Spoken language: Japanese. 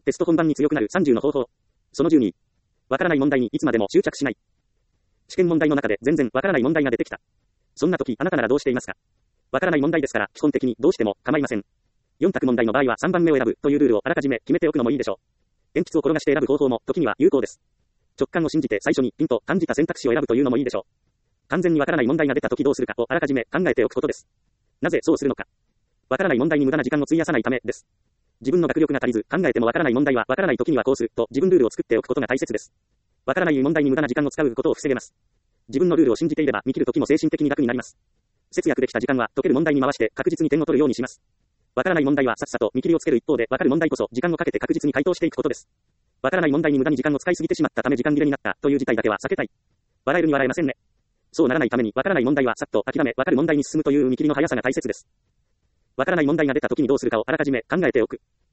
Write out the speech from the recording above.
テスト本番に強くなる30の方法。その12。わからない問題にいつまでも執着しない。試験問題の中で全然わからない問題が出てきた。そんな時、あなたならどうしていますか？わからない問題ですから、基本的にどうしても構いません。4択問題の場合は3番目を選ぶというルールをあらかじめ決めておくのもいいでしょう。鉛筆を転がして選ぶ方法も時には有効です。直感を信じて最初にピンと感じた選択肢を選ぶというのもいいでしょう。完全にわからない問題が出た時どうするかをあらかじめ考えておくことです。なぜそうするのか。わからない問題に無駄な時間を費やさないためです。自分の学力が足りず考えてもわからない問題はわからない時にはこうすると自分ルールを作っておくことが大切です。わからない問題に無駄な時間を使うことを防げます。自分のルールを信じていれば見切る時も精神的に楽になります。節約できた時間は解ける問題に回して確実に点を取るようにします。わからない問題はさっさと見切りをつける一方でわかる問題こそ時間をかけて確実に回答していくことです。わからない問題に無駄に時間を使いすぎてしまったため時間切れになったという事態だけは避けたい。笑えるに笑えませんね。そうならないためにわからない問題はさっと諦めわかる問題に進むという見切りの速さが大切です。わからない問題が出た時にどうするかをあらかじめ考えておく。